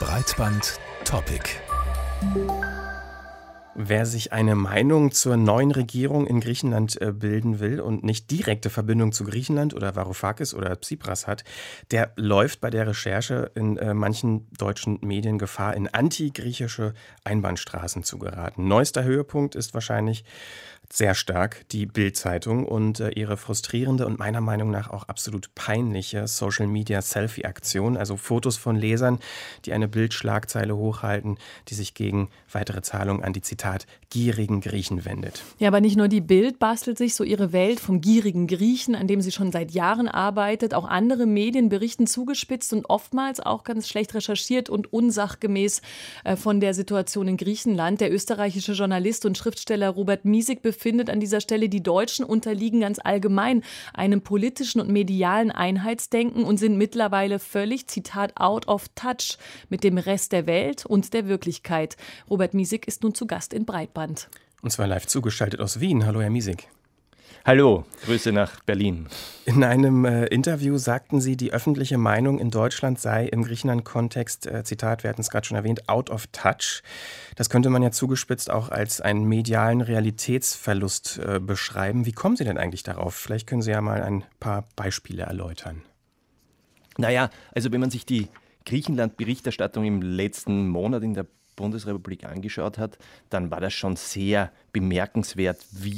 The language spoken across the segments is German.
Breitband-Topic. Wer sich eine Meinung zur neuen Regierung in Griechenland bilden will und nicht direkte Verbindung zu Griechenland oder Varoufakis oder Tsipras hat, der läuft bei der Recherche in manchen deutschen Medien Gefahr, in antigriechische Einbahnstraßen zu geraten. Neuester Höhepunkt ist wahrscheinlich sehr stark die Bild-Zeitung und ihre frustrierende und meiner Meinung nach auch absolut peinliche Social-Media-Selfie-Aktion, also Fotos von Lesern, die eine Bildschlagzeile hochhalten, die sich gegen weitere Zahlungen an die, Zitat, gierigen Griechen wendet. Ja, aber nicht nur die Bild bastelt sich so ihre Welt vom gierigen Griechen, an dem sie schon seit Jahren arbeitet. Auch andere Medien berichten zugespitzt und oftmals auch ganz schlecht recherchiert und unsachgemäß von der Situation in Griechenland. Der österreichische Journalist und Schriftsteller Robert Miesig findet an dieser Stelle, die Deutschen unterliegen ganz allgemein einem politischen und medialen Einheitsdenken und sind mittlerweile völlig, Zitat, out of touch mit dem Rest der Welt und der Wirklichkeit. Robert Miesig ist nun zu Gast in Breitband. Und zwar live zugeschaltet aus Wien. Hallo, Herr Miesig. Hallo, Grüße nach Berlin. In einem Interview sagten Sie, die öffentliche Meinung in Deutschland sei im Griechenland-Kontext, Zitat, wir hatten es gerade schon erwähnt, out of touch. Das könnte man ja zugespitzt auch als einen medialen Realitätsverlust beschreiben. Wie kommen Sie denn eigentlich darauf? Vielleicht können Sie ja mal ein paar Beispiele erläutern. Naja, also wenn man sich die Griechenland-Berichterstattung im letzten Monat in der Bundesrepublik angeschaut hat, dann war das schon sehr bemerkenswert,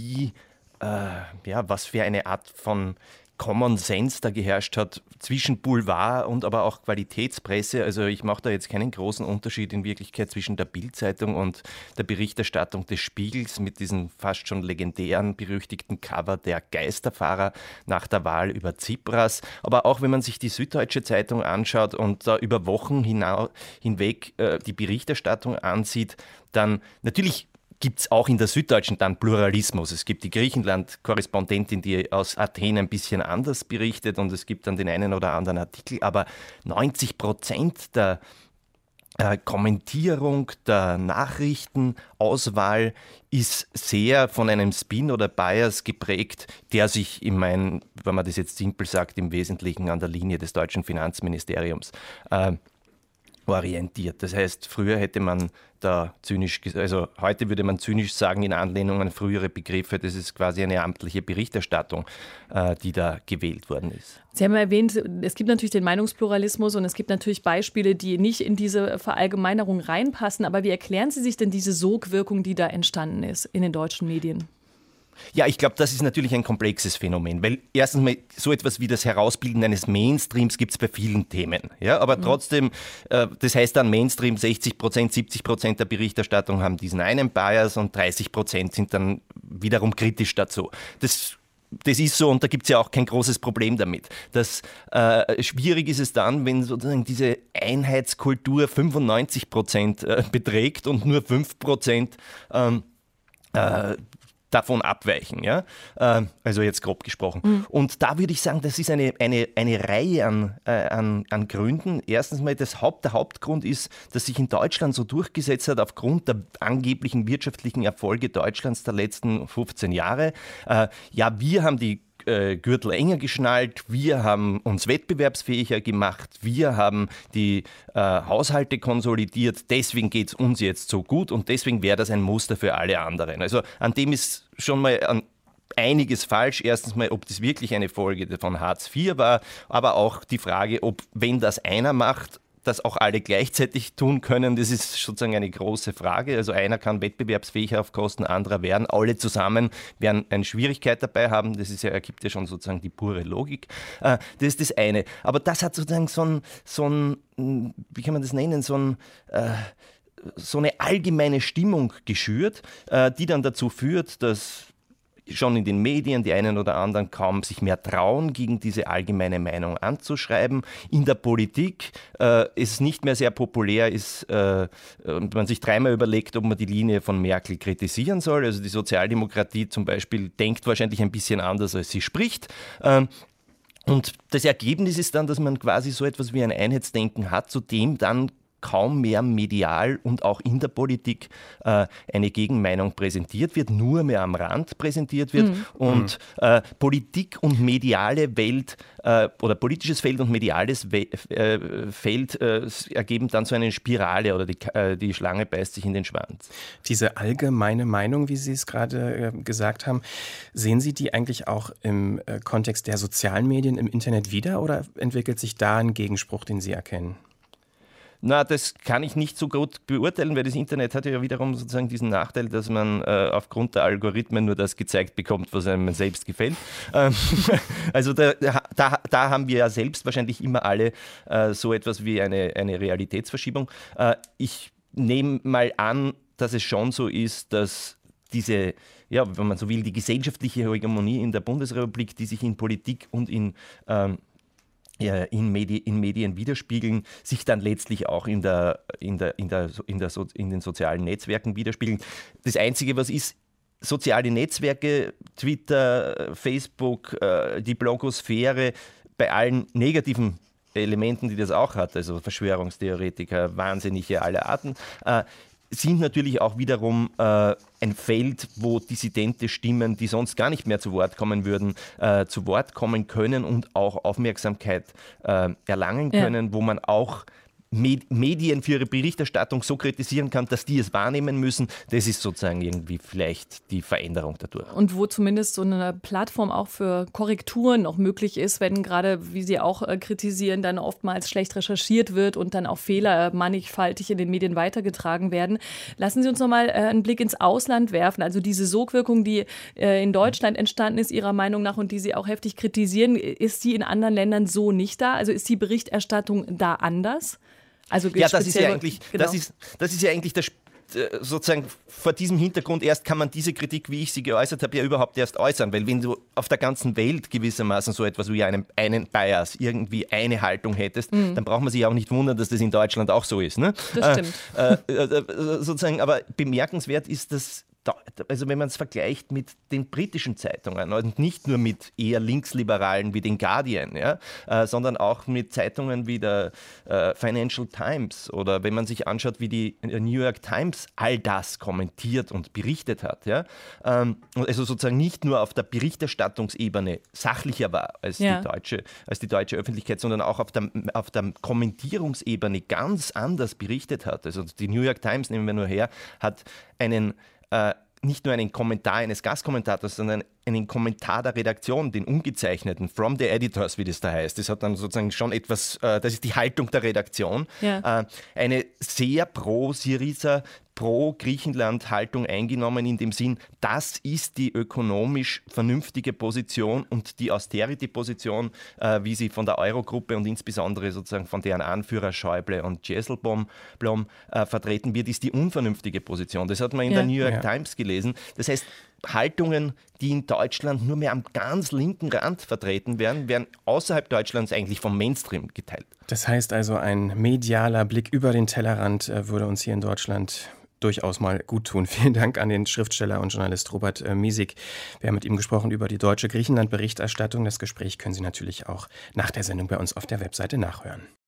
was für eine Art von Common Sense da geherrscht hat zwischen Boulevard und aber auch Qualitätspresse. Also ich mache da jetzt keinen großen Unterschied in Wirklichkeit zwischen der Bild-Zeitung und der Berichterstattung des Spiegels mit diesem fast schon legendären, berüchtigten Cover der Geisterfahrer nach der Wahl über Tsipras. Aber auch wenn man sich die Süddeutsche Zeitung anschaut und da über Wochen hinweg die Berichterstattung ansieht, dann natürlich gibt es auch in der Süddeutschen dann Pluralismus. Es gibt die Griechenland-Korrespondentin, die aus Athen ein bisschen anders berichtet und es gibt dann den einen oder anderen Artikel, aber 90% der Kommentierung, der Nachrichtenauswahl ist sehr von einem Spin oder Bias geprägt, der sich wenn man das jetzt simpel sagt, im Wesentlichen an der Linie des deutschen Finanzministeriums orientiert. Das heißt, früher hätte man da heute würde man zynisch sagen, in Anlehnung an frühere Begriffe, das ist quasi eine amtliche Berichterstattung, die da gewählt worden ist. Sie haben erwähnt, es gibt natürlich den Meinungspluralismus und es gibt natürlich Beispiele, die nicht in diese Verallgemeinerung reinpassen. Aber wie erklären Sie sich denn diese Sogwirkung, die da entstanden ist in den deutschen Medien? Ja, ich glaube, das ist natürlich ein komplexes Phänomen, weil erstens mal so etwas wie das Herausbilden eines Mainstreams gibt es bei vielen Themen. Ja, aber trotzdem, das heißt dann Mainstream, 60%, 70% der Berichterstattung haben diesen einen Bias und 30% sind dann wiederum kritisch dazu. Das ist so und da gibt es ja auch kein großes Problem damit. Schwierig ist es dann, wenn sozusagen diese Einheitskultur 95% beträgt und nur 5% davon abweichen, ja? Also jetzt grob gesprochen. Und da würde ich sagen, das ist eine Reihe an Gründen. Erstens mal, der Hauptgrund ist, dass sich in Deutschland so durchgesetzt hat aufgrund der angeblichen wirtschaftlichen Erfolge Deutschlands der letzten 15 Jahre. Wir haben die Gürtel enger geschnallt, wir haben uns wettbewerbsfähiger gemacht, wir haben die Haushalte konsolidiert, deswegen geht es uns jetzt so gut und deswegen wäre das ein Muster für alle anderen. Also an dem ist schon mal einiges falsch. Erstens mal, ob das wirklich eine Folge von Hartz IV war, aber auch die Frage, ob, wenn das einer macht, das auch alle gleichzeitig tun können, das ist sozusagen eine große Frage. Also einer kann wettbewerbsfähiger auf Kosten anderer werden. Alle zusammen werden eine Schwierigkeit dabei haben. Das ergibt ja schon sozusagen die pure Logik. Das ist das eine. Aber das hat sozusagen so ein wie kann man das nennen, so eine allgemeine Stimmung geschürt, die dann dazu führt, dass schon in den Medien die einen oder anderen kaum sich mehr trauen, gegen diese allgemeine Meinung anzuschreiben. In der Politik es nicht mehr sehr populär ist und man sich dreimal überlegt, ob man die Linie von Merkel kritisieren soll. Also die Sozialdemokratie zum Beispiel denkt wahrscheinlich ein bisschen anders, als sie spricht. Und das Ergebnis ist dann, dass man quasi so etwas wie ein Einheitsdenken hat, zu dem dann kaum mehr medial und auch in der Politik eine Gegenmeinung präsentiert wird, nur mehr am Rand präsentiert wird. Und Politik und mediale Welt oder politisches Feld und mediales Feld ergeben dann so eine Spirale oder die Schlange beißt sich in den Schwanz. Diese allgemeine Meinung, wie Sie es gerade gesagt haben, sehen Sie die eigentlich auch im Kontext der sozialen Medien im Internet wieder oder entwickelt sich da ein Gegenspruch, den Sie erkennen? Na, das kann ich nicht so gut beurteilen, weil das Internet hat ja wiederum sozusagen diesen Nachteil, dass man aufgrund der Algorithmen nur das gezeigt bekommt, was einem selbst gefällt. Also da haben wir ja selbst wahrscheinlich immer alle so etwas wie eine Realitätsverschiebung. Ich nehme mal an, dass es schon so ist, dass diese, ja, wenn man so will, die gesellschaftliche Hegemonie in der Bundesrepublik, die sich in Politik und in Medien widerspiegeln, sich dann letztlich auch in den sozialen Netzwerken widerspiegeln. Das Einzige, was ist, soziale Netzwerke, Twitter, Facebook, die Blogosphäre, bei allen negativen Elementen, die das auch hat, also Verschwörungstheoretiker, Wahnsinnige aller Arten, sind natürlich auch wiederum ein Feld, wo dissidente Stimmen, die sonst gar nicht mehr zu Wort kommen würden, zu Wort kommen können und auch Aufmerksamkeit erlangen können, wo man auch Medien für ihre Berichterstattung so kritisieren kann, dass die es wahrnehmen müssen. Das ist sozusagen irgendwie vielleicht die Veränderung dadurch. Und wo zumindest so eine Plattform auch für Korrekturen noch möglich ist, wenn gerade, wie Sie auch kritisieren, dann oftmals schlecht recherchiert wird und dann auch Fehler mannigfaltig in den Medien weitergetragen werden. Lassen Sie uns noch mal einen Blick ins Ausland werfen. Also diese Sogwirkung, die in Deutschland entstanden ist, Ihrer Meinung nach, und die Sie auch heftig kritisieren, ist die in anderen Ländern so nicht da? Also ist die Berichterstattung da anders? Also ja, das ist ja eigentlich, genau. das ist ja eigentlich das sozusagen vor diesem Hintergrund erst kann man diese Kritik, wie ich sie geäußert habe, ja überhaupt erst äußern, weil wenn du auf der ganzen Welt gewissermaßen so etwas wie einen Bias, irgendwie eine Haltung hättest, dann braucht man sich auch nicht wundern, dass das in Deutschland auch so ist. Ne? Das stimmt. Sozusagen, aber bemerkenswert ist das, also wenn man es vergleicht mit den britischen Zeitungen und nicht nur mit eher linksliberalen wie den Guardian, ja, sondern auch mit Zeitungen wie der Financial Times oder wenn man sich anschaut, wie die New York Times all das kommentiert und berichtet hat. Ja, also sozusagen nicht nur auf der Berichterstattungsebene sachlicher war als die deutsche Öffentlichkeit, sondern auch auf der Kommentierungsebene ganz anders berichtet hat. Also die New York Times, nehmen wir nur her, hat nicht nur einen Kommentar eines Gastkommentators, sondern einen Kommentar der Redaktion, den ungezeichneten, from the editors, wie das da heißt. Das hat dann sozusagen schon etwas, das ist die Haltung der Redaktion. Ja. Eine sehr pro-Syriza, pro-Griechenland-Haltung eingenommen in dem Sinn, das ist die ökonomisch vernünftige Position und die Austerity-Position, wie sie von der Eurogruppe und insbesondere sozusagen von deren Anführer Schäuble und Jesselblom vertreten wird, ist die unvernünftige Position. Das hat man in der New York Times gelesen. Das heißt, Haltungen, die in Deutschland nur mehr am ganz linken Rand vertreten werden außerhalb Deutschlands eigentlich vom Mainstream geteilt. Das heißt also, ein medialer Blick über den Tellerrand würde uns hier in Deutschland durchaus mal gut tun. Vielen Dank an den Schriftsteller und Journalist Robert Miesig. Wir haben mit ihm gesprochen über die deutsche Griechenland-Berichterstattung. Das Gespräch können Sie natürlich auch nach der Sendung bei uns auf der Webseite nachhören.